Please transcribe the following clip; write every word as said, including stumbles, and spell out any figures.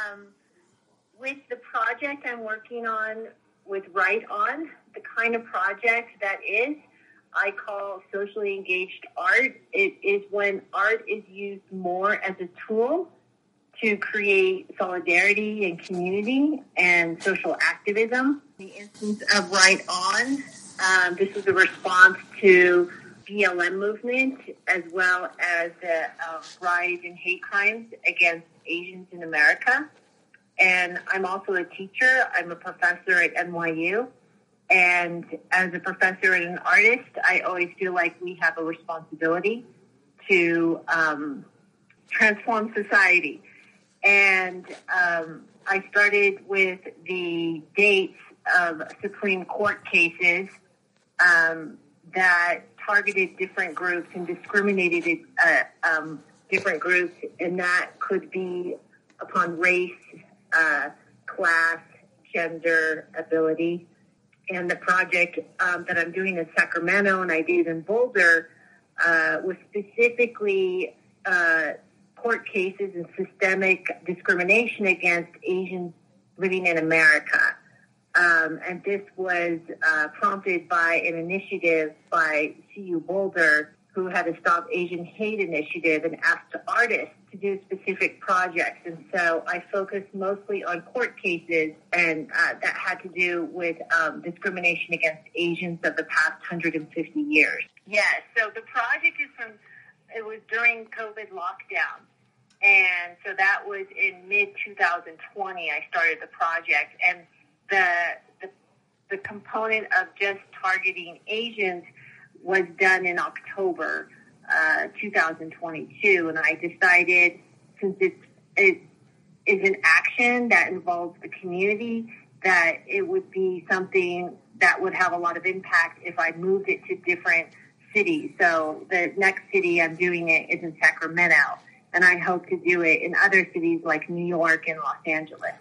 Um, with the project I'm working on with Right On, the kind of project that is, I call socially engaged art. It is when art is used more as a tool to create solidarity and community and social activism. In the instance of Right On, um, this is a response to B L M movement as well as the uh, rise in hate crimes against Asians in America. And I'm also a teacher. I'm a professor at N Y U. And as a professor and an artist, I always feel like we have a responsibility to um, transform society. And um, I started with the dates of Supreme Court cases um, that targeted different groups and discriminated uh, um, different groups, and that could be upon race, uh, class, gender, ability. And the project um, that I'm doing in Sacramento and I did in Boulder uh, was specifically uh, court cases and systemic discrimination against Asians living in America. Um, and this was uh, prompted by an initiative by C U Boulder, who had a Stop Asian Hate initiative and asked artists to do specific projects. And so I focused mostly on court cases, and uh, that had to do with um, discrimination against Asians of the past one hundred fifty years. Yes, so the project is from, it was during COVID lockdown. And so that was in mid twenty twenty, I started the project. And the, the, the component of just targeting Asians was done in October uh, twenty twenty-two, and I decided, since it's, it is an action that involves the community, that it would be something that would have a lot of impact if I moved it to different cities. So the next city I'm doing it is in Sacramento, and I hope to do it in other cities like New York and Los Angeles.